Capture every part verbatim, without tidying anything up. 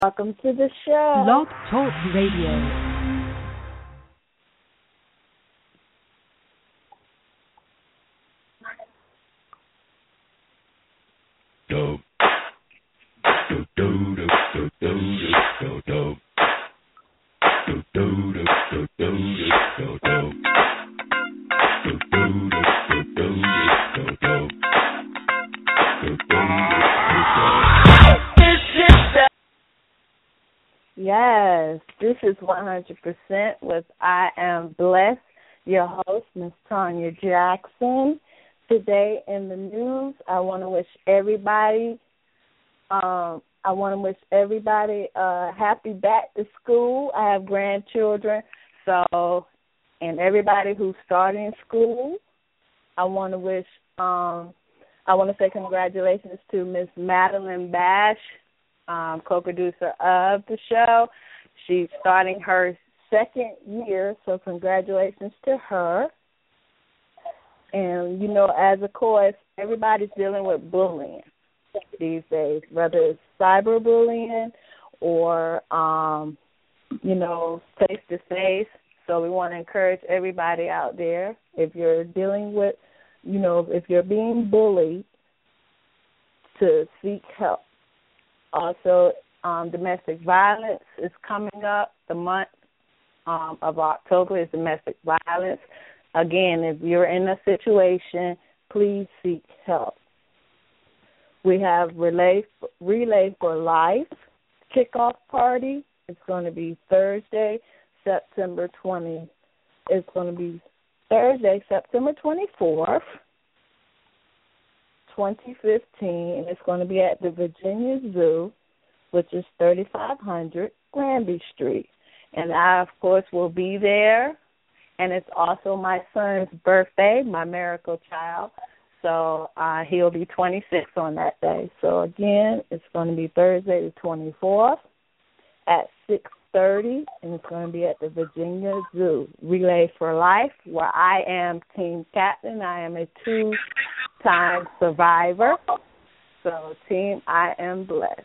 Welcome to the show. Blog Talk Radio. Do do do do do do do do do do do do do do do. Yes, this is one hundred percent with I Am Blessed, your host, Miss Tanya Jackson. Today in the news, I want to wish everybody, um, I want to wish everybody uh, happy back to school. I have grandchildren, so, and everybody who's starting school, I want to wish, um, I want to say congratulations to Miss Madeline Bash, um, co-producer of the show. She's starting her second year, so congratulations to her. And, you know, as of course, everybody's dealing with bullying these days, whether it's cyberbullying or, um, you know, face-to-face. So we want to encourage everybody out there, if you're dealing with, you know, if you're being bullied, to seek help. Also, um, domestic violence is coming up. The month um, of October is domestic violence. Again, if you're in a situation, please seek help. We have Relay, Relay for Life kickoff party. It's going to be Thursday, September twentieth. It's going to be Thursday, September twenty-fourth, twenty fifteen, and it's going to be at the Virginia Zoo, which is thirty-five hundred Granby Street. And I, of course, will be there. And it's also my son's birthday, my miracle child. So uh, he'll be twenty-six on that day. So, again, it's going to be Thursday the twenty-fourth at six thirty, and it's going to be at the Virginia Zoo. Relay for Life, where I am team captain. I am a two-time survivor. So, team, I am blessed.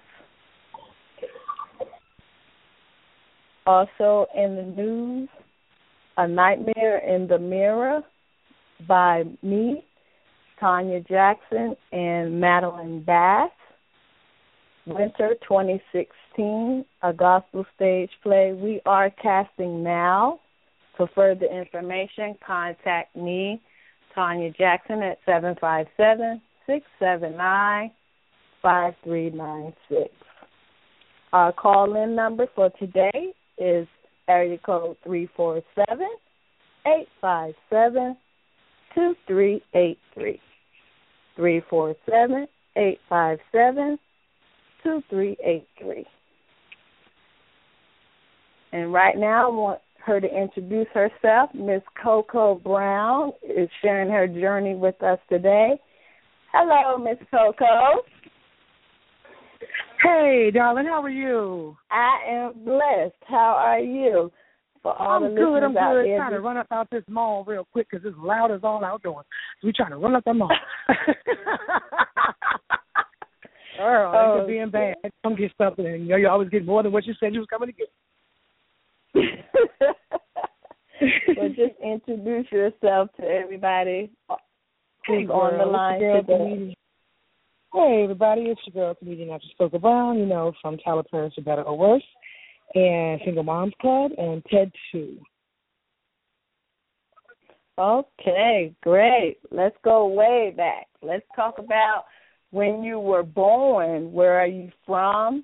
Also in the news, A Nightmare in the Mirror by me, Tanya Jackson, and Madeline Bass. Winter twenty sixteen, a gospel stage play. We are casting now. For further information, contact me, Tanya Jackson, at seven five seven, six seven nine, five three nine six. Our call-in number for today is area code three four seven, eight five seven, two three eight three. three four seven, eight five seven, two three eight three. And right now I want her to introduce herself. Miss Coco Brown is sharing her journey with us today. Hello, Miss Coco. Hey, darling, how are you? I am blessed. How are you? For all I'm the good. I'm listeners out good. there, Trying to run up out this mall real quick because it's loud as all outdoors. So we're trying to run up the mall. Girl, oh, it's being bad. Come get something, and you know you always get more than what you said you was coming to get. Well, just introduce yourself to everybody who's Hey, girl, on the it's line your girl, today. comedian. Hey, everybody, it's your girl, comedian After Spoken Brown, you know, from Tyler Parents for Better or Worse, and Single Moms Club, and TED two. Okay, great. Let's go way back. Let's talk about when you were born. Where are you from?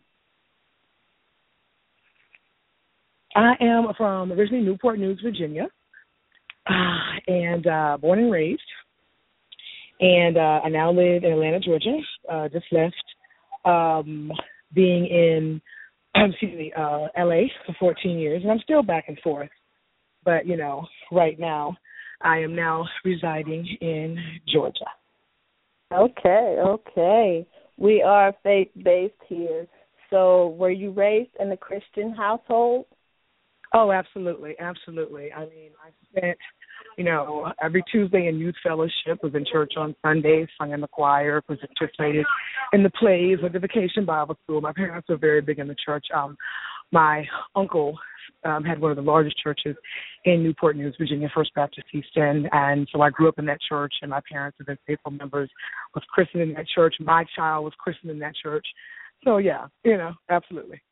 I am from originally Newport News, Virginia, uh, and uh, born and raised. And uh, I now live in Atlanta, Georgia. Uh, just left um, being in, excuse me, uh, L A for fourteen years, and I'm still back and forth. But, you know, right now I am now residing in Georgia. Okay, okay. We are faith-based here. So were you raised in a Christian household? Oh, absolutely, absolutely. I mean, I spent You know, every Tuesday in youth fellowship, was in church on Sundays, sung in the choir, participated in the plays, went to vacation Bible school. My parents were very big in the church. Um, my uncle um, had one of the largest churches in Newport News, Virginia, First Baptist East End, and so I grew up in that church, and my parents have been faithful members, was christened in that church. My child was christened in that church. So, yeah, you know, absolutely.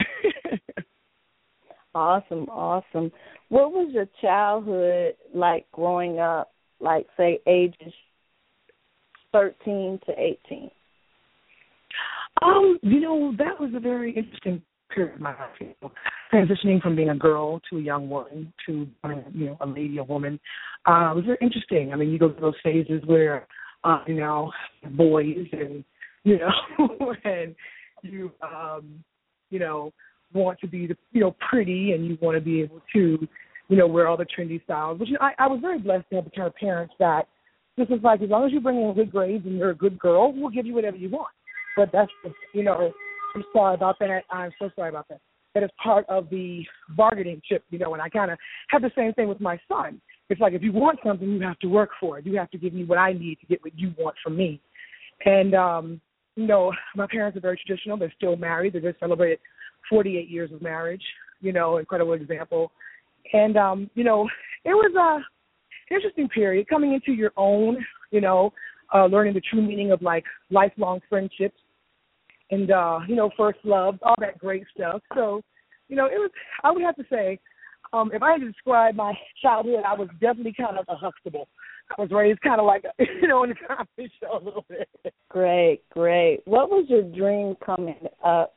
Awesome, awesome. What was your childhood like growing up, like, say, ages thirteen to eighteen? Um, you know, that was a very interesting period of my life. You know, transitioning from being a girl to a young woman to, you know, a lady, a woman, uh, was very interesting. I mean, you go through those phases where, uh, you know, boys and, you know, and you, um, you know, want to be, you know, pretty, and you want to be able to, you know, wear all the trendy styles. But you know, I, I was very blessed to have the kind of parents that this is like, as long as you bring in good grades and you're a good girl, we'll give you whatever you want. But that's, you know, I'm sorry about that. I'm so sorry about that. That is part of the bargaining chip, you know, and I kind of have the same thing with my son. It's like, if you want something, you have to work for it. You have to give me what I need to get what you want from me. And, um, you know, my parents are very traditional. They're still married. They just celebrated forty-eight years of marriage, you know, incredible example. And, um, you know, it was a interesting period coming into your own, you know, uh, learning the true meaning of, like, lifelong friendships and, uh, you know, first love, all that great stuff. So, you know, it was, I would have to say, um, if I had to describe my childhood, I was definitely kind of a Huxtable. I was raised kind of like, a, you know, in the comedy show a little bit. Great, great. What was your dream coming up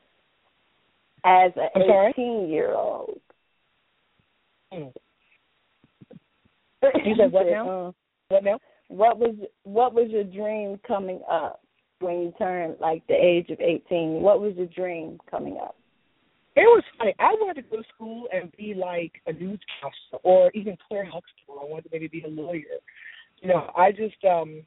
as an eighteen-year-old? Mm. You said what now? Uh, what now? What was what was your dream coming up when you turned like the age of eighteen? What was your dream coming up? It was funny. I wanted to go to school and be like a newscaster or even Claire Huxtable. I wanted to maybe be a lawyer. You know, I just um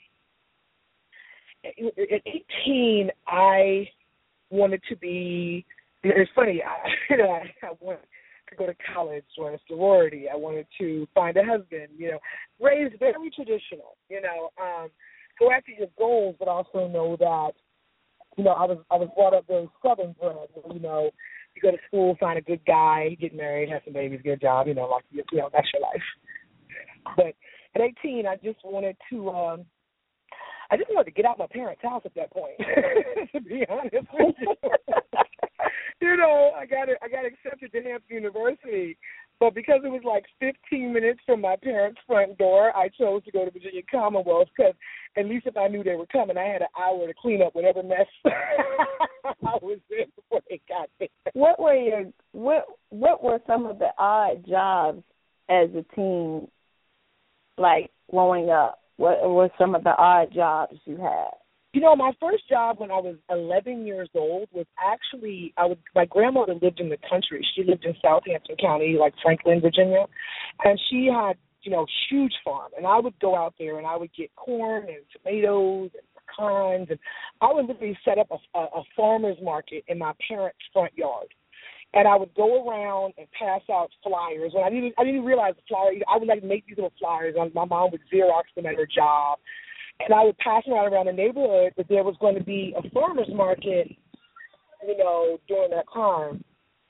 at eighteen I wanted to be. It's funny, I, you know, I, I wanted to go to college, join a sorority. I wanted to find a husband, you know, raised very traditional, you know, um, go after your goals, but also know that, you know, I was I was brought up very Southern bred, you know, you go to school, find a good guy, get married, have some babies, get a job, you know, like, you know, that's your life. But at eighteen, I just wanted to, um, I just wanted to get out of my parents' house at that point, to be honest with you. You know, I got it. I got accepted to Hampton University, but because it was like fifteen minutes from my parents' front door, I chose to go to Virginia Commonwealth because at least if I knew they were coming, I had an hour to clean up whatever mess I was in before they got there. What were your what What were some of the odd jobs as a teen, like growing up? What were some of the odd jobs you had? You know, my first job when I was eleven years old was actually, I was, my grandmother lived in the country. She lived in Southampton County, like Franklin, Virginia, and she had, you know, huge farm. And I would go out there and I would get corn and tomatoes and pecans, and I would literally set up a, a, a farmer's market in my parents' front yard. And I would go around and pass out flyers. When I didn't, I didn't realize the flyer, I would like make these little flyers. My mom would Xerox them at her job. And I would pass them out around the neighborhood that there was going to be a farmer's market, you know, during that time.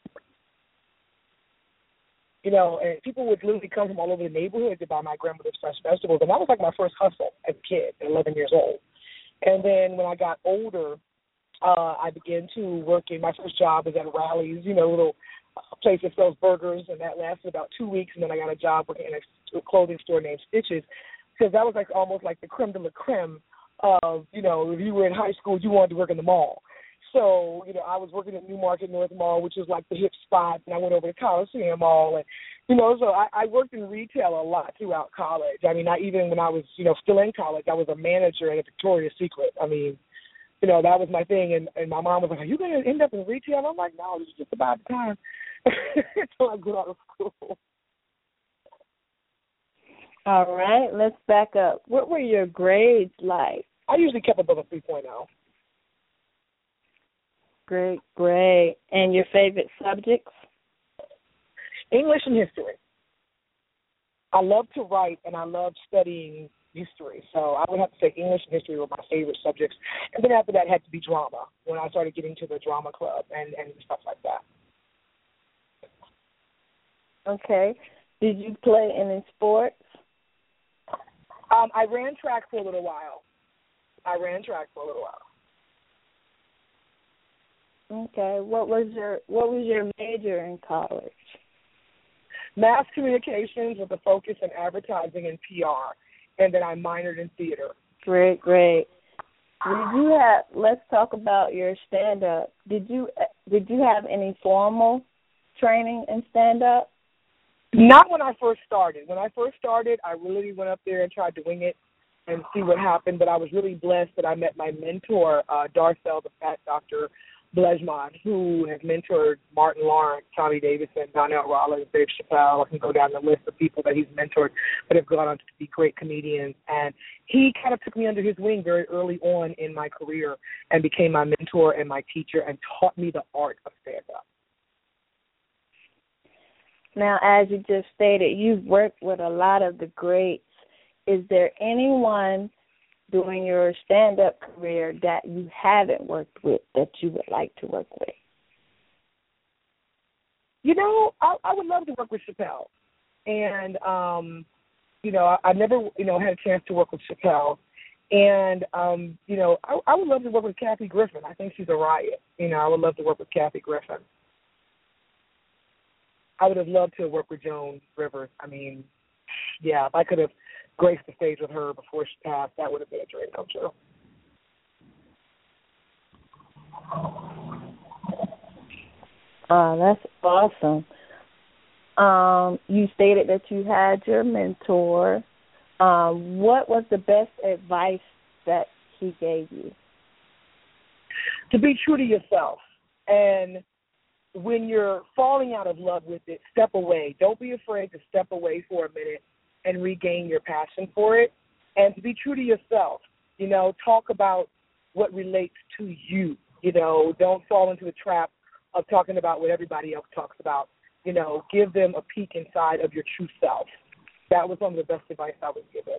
You know, and people would literally come from all over the neighborhood to buy my grandmother's fresh vegetables. And that was like my first hustle as a kid at eleven years old. And then when I got older, uh, I began to work in, my first job was at Rally's, you know, a little place that sells burgers, and that lasted about two weeks. And then I got a job working in a clothing store named Stitches, because that was like almost like the creme de la creme of, you know, if you were in high school, you wanted to work in the mall. So, you know, I was working at Newmarket North Mall, which is like the hip spot, and I went over to Coliseum Mall. And, you know, so I, I worked in retail a lot throughout college. I mean, I, even when I was, you know, still in college, I was a manager at a Victoria's Secret. I mean, you know, that was my thing. And, and my mom was like, are you going to end up in retail? And I'm like, no, this is just about the time until I get out of school. All right, let's back up. What were your grades like? I usually kept above a three point oh. Great, great. And your favorite subjects? English and history. I love to write, and I love studying history. So I would have to say English and history were my favorite subjects. And then after that, it had to be drama, when I started getting to the drama club and, and stuff like that. Okay. Did you play any sports? Um, I ran track for a little while. I ran track for a little while. Okay. What was your What was your major in college? Mass communications with a focus in advertising and P R, and then I minored in theater. Great, great. Did you have? Let's talk about your stand-up. Did you Did you have any formal training in stand-up? Not when I first started. When I first started, I really went up there and tried to wing it and see what happened. But I was really blessed that I met my mentor, uh, Darcel, the Fat Doctor Blejman, who has mentored Martin Lawrence, Tommy Davidson, Donnell Rawlings, Dave Chappelle. I can go down the list of people that he's mentored that have gone on to be great comedians. And he kind of took me under his wing very early on in my career and became my mentor and my teacher and taught me the art of stand-up. Now, as you just stated, you've worked with a lot of the greats. Is there anyone during your stand-up career that you haven't worked with that you would like to work with? You know, I, I would love to work with Chappelle. And, um, you know, I, I never, you know, had a chance to work with Chappelle. And, um, you know, I, I would love to work with Kathy Griffin. I think she's a riot. You know, I would love to work with Kathy Griffin. I would have loved to work with Joan Rivers. I mean, yeah, if I could have graced the stage with her before she passed, that would have been a dream come true. Oh, that's awesome. Um, you stated that you had your mentor. Um, what was the best advice that he gave you? To be true to yourself. And when you're falling out of love with it, step away. Don't be afraid to step away for a minute and regain your passion for it. And to be true to yourself, you know, talk about what relates to you. You know, don't fall into the trap of talking about what everybody else talks about. You know, give them a peek inside of your true self. That was one of the best advice I was given.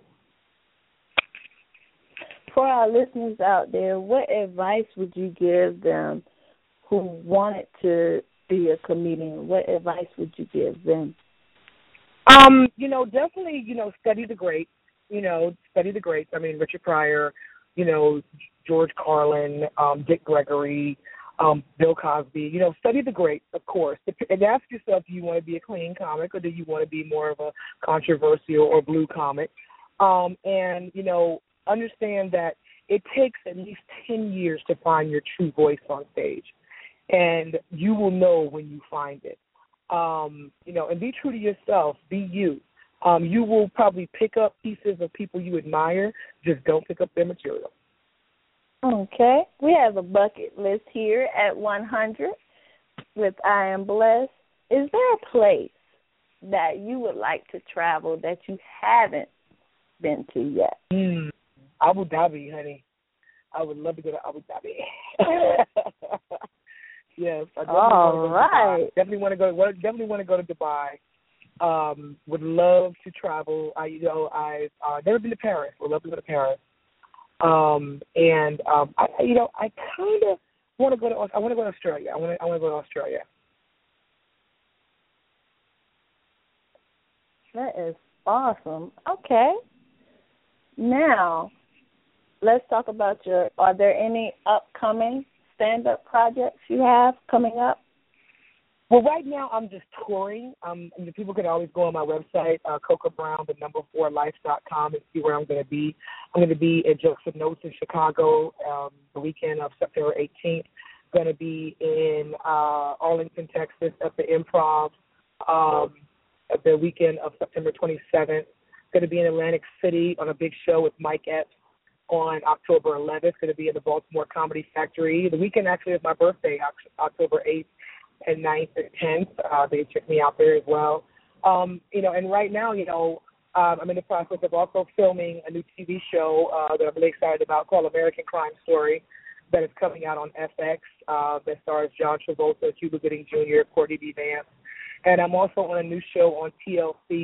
For our listeners out there, what advice would you give them who wanted to be a comedian? What advice would you give them? Um, you know, definitely, you know, study the greats. You know, study the greats. I mean, Richard Pryor, you know, George Carlin, um, Dick Gregory, um, Bill Cosby. You know, study the greats, of course. And ask yourself, do you want to be a clean comic or do you want to be more of a controversial or blue comic? Um, and, you know, understand that it takes at least ten years to find your true voice on stage. And you will know when you find it. Um, you know, and be true to yourself. Be you. Um, you will probably pick up pieces of people you admire. Just don't pick up their material. Okay. We have a bucket list here at one hundred with I Am Blessed. Is there a place that you would like to travel that you haven't been to yet? Mm, Abu Dhabi, honey. I would love to go to Abu Dhabi. Yes, I definitely All want to go right. to Dubai. Definitely want to go. Definitely want to go to Dubai. Um, would love to travel. I, you know, I've uh, never been to Paris. Would love to go to Paris. Um, and um, I, you know, I kind of want to go to. I want to go to Australia. I want to. I want to go to Australia. That is awesome. Okay. Now, let's talk about your. Are there any upcoming stand-up projects you have coming up? Well, right now I'm just touring. Um, and people can always go on my website, uh, Coca Brown, the number four life dot com, and see where I'm going to be. I'm going to be at Jokes and Notes in Chicago um, the weekend of September eighteenth. Going to be in uh, Arlington, Texas at the Improv um, at the weekend of September twenty-seventh. Going to be in Atlantic City on a big show with Mike Epps on October eleventh. Going to be in the Baltimore Comedy Factory. The weekend actually is my birthday, October eighth and ninth and tenth. Uh, they took me out there as well. Um, you know, and right now, you know, um, I'm in the process of also filming a new T V show uh, that I'm really excited about called American Crime Story that is coming out on F X uh, that stars John Travolta, Cuba Gooding Junior, Courtney B. Vance. And I'm also on a new show on T L C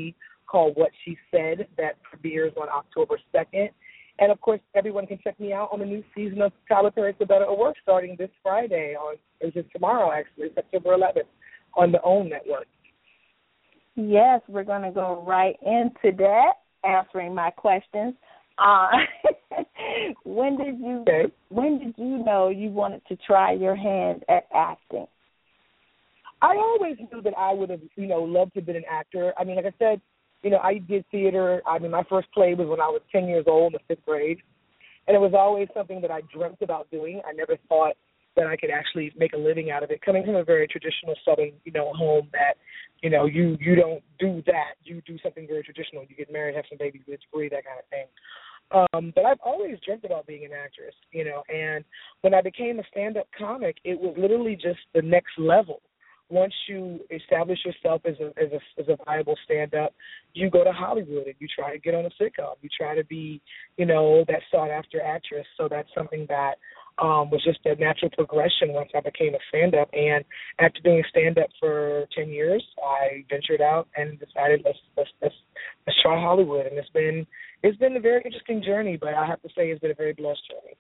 called What She Said that premieres on October second. And, of course, everyone can check me out on the new season of Tyler Perry So Better at Work starting this Friday, on, or is it tomorrow, actually, September eleventh, on the OWN network. Yes, we're going to go right into that, answering my questions. Uh, when did you okay. when did you know you wanted to try your hand at acting? I always knew that I would have, you know, loved to have been an actor. I mean, like I said, you know, I did theater. I mean, my first play was when I was ten years old in the fifth grade. And it was always something that I dreamt about doing. I never thought that I could actually make a living out of it. Coming from a very traditional Southern, you know, home that, you know, you, you don't do that. You do something very traditional. You get married, have some babies, get a degree, that kind of thing. Um, but I've always dreamt about being an actress, you know. And when I became a stand-up comic, it was literally just the next level. Once you establish yourself as a as a, as a viable stand-up, you go to Hollywood and you try to get on a sitcom. You try to be, you know, that sought-after actress. So that's something that um, was just a natural progression once I became a stand-up. And after doing stand-up for ten years, I ventured out and decided let's let's let's, let's try Hollywood. And it's been it's been a very interesting journey, but I have to say it's been a very blessed journey.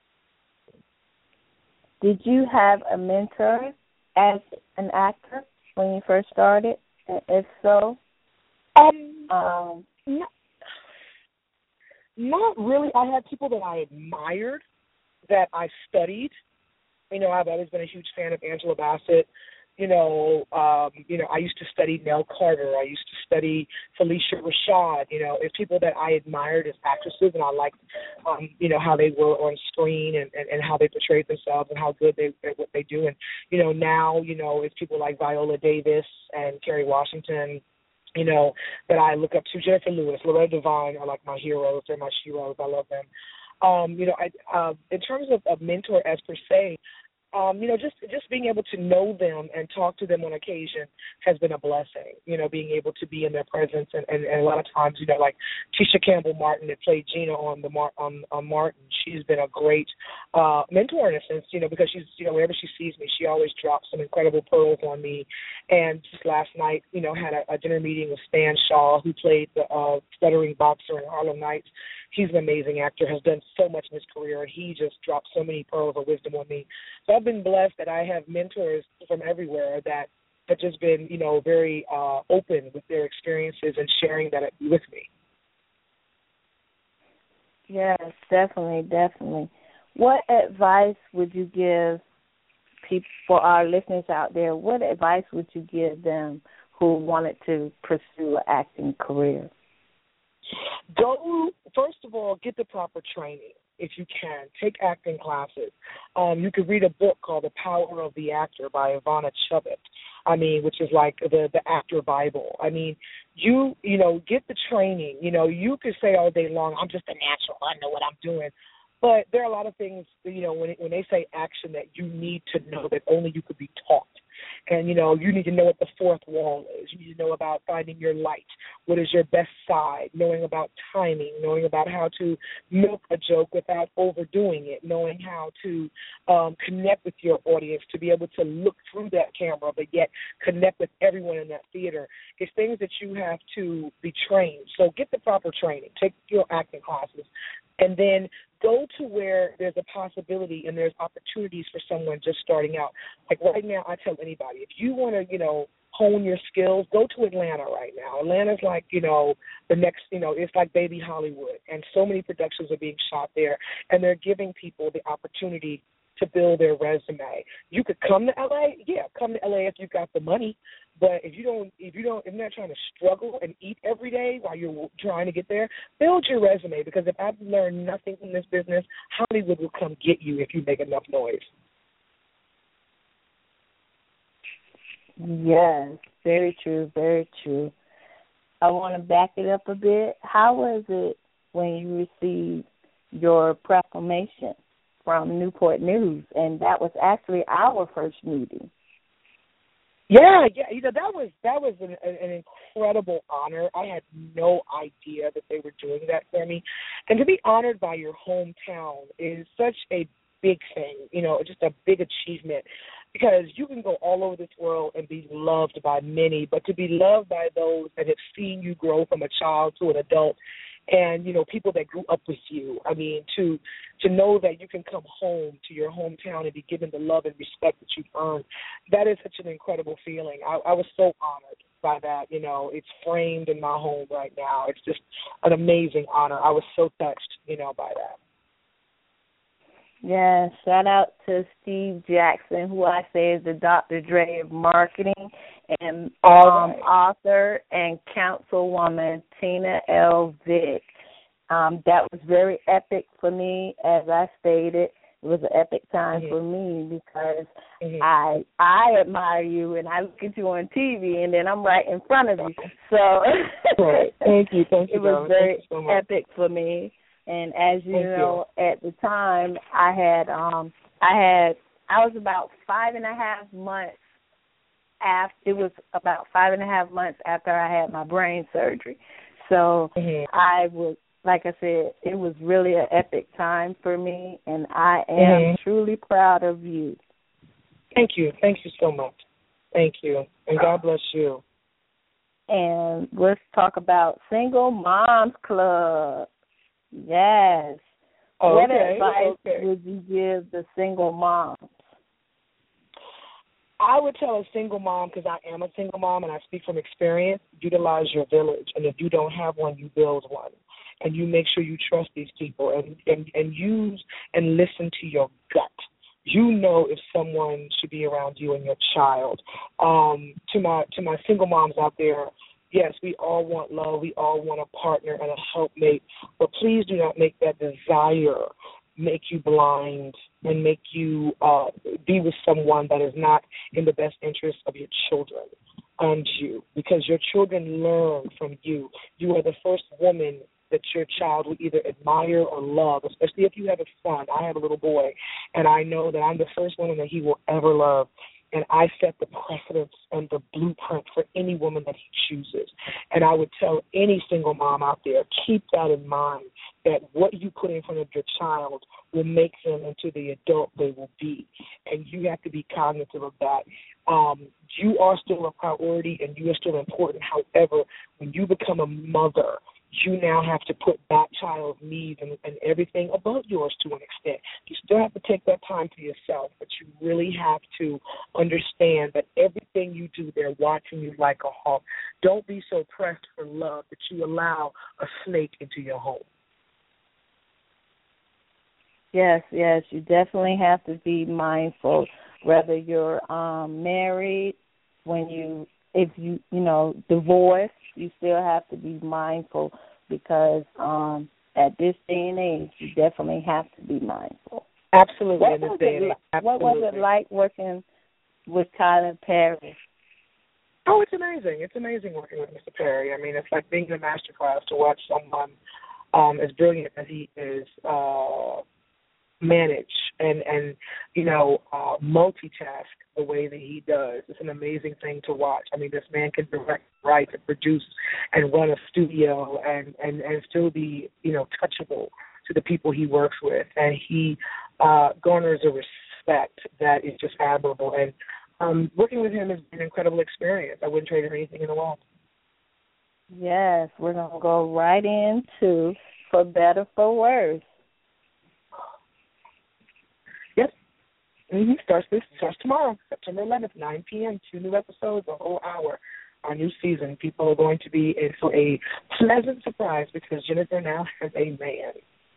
Did you have a mentor as an actor when you first started? If so, um, um, not, not really. I had people that I admired, that I studied. You know, I've always been a huge fan of Angela Bassett. You know, um, you know, I used to study Nell Carter. I used to study Felicia Rashad. You know, it's people that I admired as actresses, and I liked, um, you know, how they were on screen and, and, and how they portrayed themselves and how good they what they do. And you know, now you know, it's people like Viola Davis and Kerry Washington, you know, that I look up to. Jennifer Lewis, Loretta Devine are like my heroes. They're my sheroes. I love them. Um, you know, I, uh, in terms of a mentor as per se. Um, you know, just just being able to know them and talk to them on occasion has been a blessing, you know, being able to be in their presence. And, and, and a lot of times, you know, like Tisha Campbell Martin that played Gina on the Mar- on, on Martin, she's been a great uh, mentor in a sense, you know, because she's, you know, whenever she sees me, she always drops some incredible pearls on me. And just last night, you know, had a, a dinner meeting with Stan Shaw, who played the uh, stuttering boxer in Harlem Nights. He's an amazing actor, has done so much in his career, and he just dropped so many pearls of wisdom on me. So I've been blessed that I have mentors from everywhere that have just been, you know, very uh, open with their experiences and sharing that with me. Yes, definitely, definitely. What advice would you give people, for our listeners out there, what advice would you give them who wanted to pursue an acting career? Go, first of all, get the proper training if you can. Take acting classes. Um, you could read a book called The Power of the Actor by Ivana Chubbuck, I mean, which is like the, the actor Bible. I mean, you, you know, get the training. You know, you could say all day long, I'm just a natural, I know what I'm doing. But there are a lot of things, you know, when it, when they say action that you need to know that only you could be taught. And, you know, you need to know what the fourth wall is. You need to know about finding your light. What is your best side? Knowing about timing, knowing about how to milk a joke without overdoing it, knowing how to um, connect with your audience, to be able to look through that camera but yet connect with everyone in that theater. It's things that you have to be trained. So get the proper training. Take your acting classes. And then go to where there's a possibility and there's opportunities for someone just starting out. Like right now, I tell anybody, if you want to, you know, hone your skills, go to Atlanta right now. Atlanta's like, you know, the next, you know, it's like baby Hollywood. And so many productions are being shot there. And they're giving people the opportunity to build their resume. You could come to L A, yeah, come to L A if you've got the money. But if you don't, if you don't, if you're not trying to struggle and eat every day while you're trying to get there, build your resume. Because if I've learned nothing from this business, Hollywood will come get you if you make enough noise. Yes, very true, very true. I want to back it up a bit. How was it when you received your proclamation from Newport News? And that was actually our first meeting. Yeah, yeah, you know, that was that was an, an incredible honor. I had no idea that they were doing that for me. And to be honored by your hometown is such a big thing, you know, just a big achievement. Because you can go all over this world and be loved by many, but to be loved by those that have seen you grow from a child to an adult, and, you know, people that grew up with you. I mean, to to know that you can come home to your hometown and be given the love and respect that you've earned, that is such an incredible feeling. I, I was so honored by that. You know, it's framed in my home right now. It's just an amazing honor. I was so touched, you know, by that. Yeah, shout out to Steve Jackson, who I say is the Doctor Dre of marketing, and um, right. author and councilwoman Tina L. Vick. Um, that was very epic for me, as I stated. It was an epic time mm-hmm. for me because mm-hmm. I I admire you and I look at you on T V and then I'm right in front of you. So right. Thank you, thank you. It was darling. very so epic for me. And as you Thank know, you. at the time, I had, um, I had, I was about five and a half months after. It was about five and a half months after I had my brain surgery. So mm-hmm. I was, like I said, it was really an epic time for me, and I am mm-hmm. truly proud of you. Thank you, thank you so much. Thank you, and God bless you. And let's talk about Single Moms Club. Yes. Oh, what okay, advice okay. would you give the single moms? I would tell a single mom, because I am a single mom and I speak from experience, utilize your village. And if you don't have one, you build one. And you make sure you trust these people and, and, and use and listen to your gut. You know if someone should be around you and your child. Um, to my to my single moms out there, yes, we all want love. We all want a partner and a helpmate. But please do not make that desire make you blind and make you uh, be with someone that is not in the best interest of your children and you, because your children learn from you. You are the first woman that your child will either admire or love, especially if you have a son. I have a little boy, and I know that I'm the first woman that he will ever love. And I set the precedence and the blueprint for any woman that he chooses. And I would tell any single mom out there, keep that in mind, that what you put in front of your child will make them into the adult they will be. And you have to be cognizant of that. Um, you are still a priority and you are still important. However, when you become a mother, you now have to put that child's needs and, and everything above yours to an extent. You still have to take that time for yourself, but you really have to understand that everything you do, they're watching you like a hawk. Don't be so pressed for love that you allow a snake into your home. Yes, yes, you definitely have to be mindful, whether you're um, married, when you, if you, you know, divorced, you still have to be mindful because um, at this day and age, you definitely have to be mindful. Absolutely. What, in this was, day it, and age. Absolutely. What was it like working with Tyler Perry? Oh, it's amazing. It's amazing working with Mister Perry. I mean, it's like being in a master class to watch someone um, as brilliant as he is uh, manage and, and you know, uh, multitask the way that he does. It's an amazing thing to watch. I mean, this man can direct, write, and produce and run a studio and, and, and still be, you know, touchable to the people he works with. And he uh, garners a respect that is just admirable. And um, working with him has been an incredible experience. I wouldn't trade him anything in the world. Yes, we're going to go right into For Better, For Worse. Yes. Mm-hmm. Starts this starts tomorrow, September eleventh, nine p.m. Two new episodes, a whole hour. Our new season. People are going to be in for a pleasant surprise because Jennifer now has a man.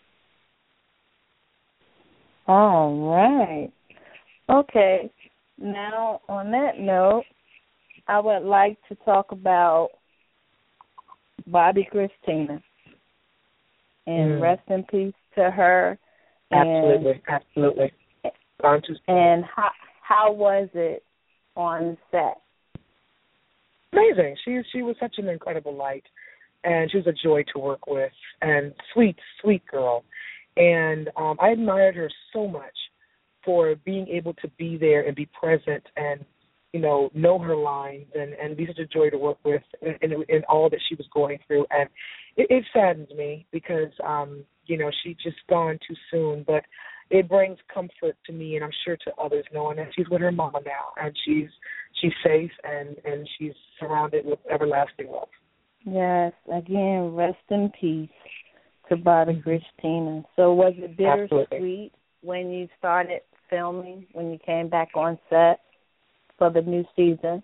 All right. Okay. Now, on that note, I would like to talk about Bobbi Kristina. And mm. rest in peace to her. Absolutely, and, absolutely. And how how was it on set? Amazing. She she was such an incredible light, and she was a joy to work with, and sweet, sweet girl. And um, I admired her so much for being able to be there and be present and, you know, know her lines and, and be such a joy to work with in, in, in all that she was going through. And it, it saddens me because, um, you know, she just gone too soon. But, it brings comfort to me, and I'm sure to others, knowing that she's with her mama now, and she's she's safe, and, and she's surrounded with everlasting love. Yes, again, rest in peace to Bobbi Kristina. So was it bittersweet Absolutely. when you started filming, when you came back on set for the new season?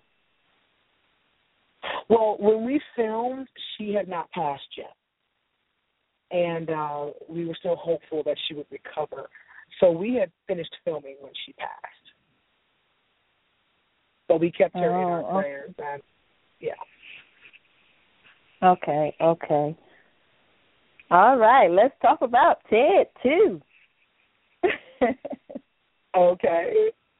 Well, when we filmed, she had not passed yet. And uh, we were still hopeful that she would recover. So we had finished filming when she passed. So we kept her oh, in our okay. prayers. And, yeah. Okay, okay. All right, let's talk about Ted, too. Okay.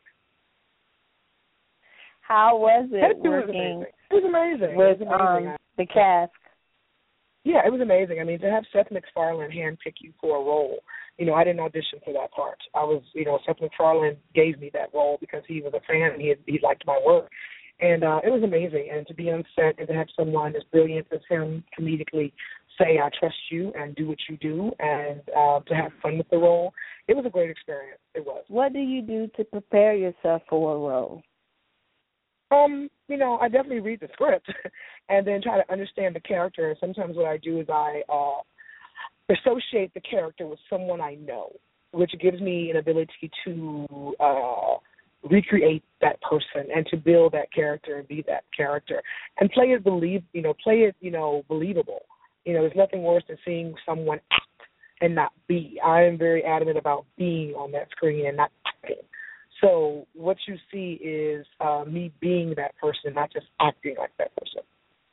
How was it Ted working was amazing. It was amazing. with it was amazing. Um, the cast? Yeah, it was amazing. I mean, to have Seth MacFarlane handpick you for a role, you know, I didn't audition for that part. I was, you know, Seth MacFarlane gave me that role because he was a fan and he had, he liked my work. And uh, it was amazing. And to be on set and to have someone as brilliant as him comedically say, I trust you and do what you do, and uh, to have fun with the role, it was a great experience. It was. What do you do to prepare yourself for a role? Um, you know, I definitely read the script and then try to understand the character. And sometimes what I do is I uh, associate the character with someone I know, which gives me an ability to uh, recreate that person and to build that character and be that character and play it believe, you know, play it, you know, believable. You know, there's nothing worse than seeing someone act and not be. I am very adamant about being on that screen and not acting. So what you see is uh, me being that person, not just acting like that person.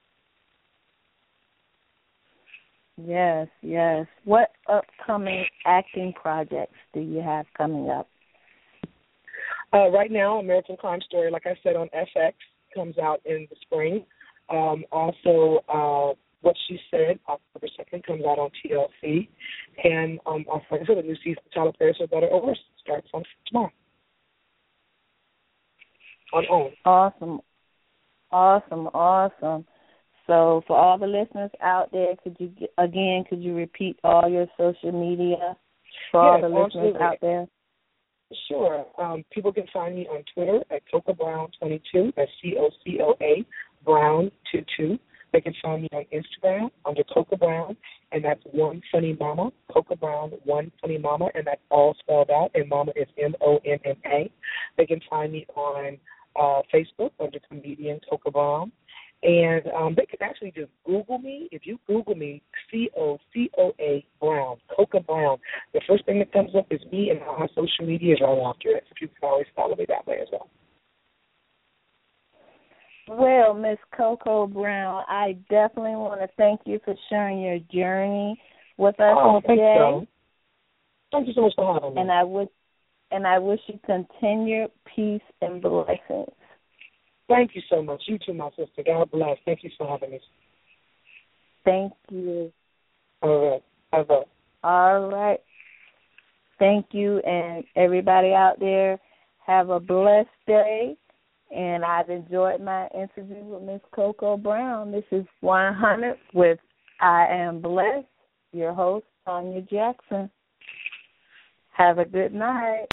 Yes, yes. What upcoming acting projects do you have coming up? Uh, right now, American Crime Story, like I said, on F X, comes out in the spring. Um, also, uh, What She Said, October second, comes out on T L C. And um, like I said, a new season of Tyler Perry So Better or Worse starts on tomorrow. On OWN. Awesome, awesome, awesome. So for all the listeners out there, could you, again, could you repeat all your social media for Yes, all the listeners absolutely. out there? Sure. Um, people can find me on Twitter at Coca Brown twenty-two, that's C O C O A, Brown twenty-two. They can find me on Instagram under Coca Brown, and that's One Funny Mama, Coca Brown, One Funny Mama, and that's all spelled out, and Mama is M O N N A. They can find me on uh, Facebook under comedian Coca Brown. And um, they can actually just Google me. If you Google me, C O C O A Brown, Coca Brown, the first thing that comes up is me, and all my social media is right after it. So you can always follow me that way as well. Well, Miss Coco Brown, I definitely want to thank you for sharing your journey with us Oh, thank today. you. Thank you so much for having me. And I would, and I wish you continued peace and blessings. Thank you so much. You too, my sister. God bless. Thank you for having me. Thank you. All right. Bye-bye. All right. Thank you, and everybody out there, have a blessed day. And I've enjoyed my interview with Miss Coco Brown. This is one hundred with I Am Blessed, your host, Tanya Jackson. Have a good night.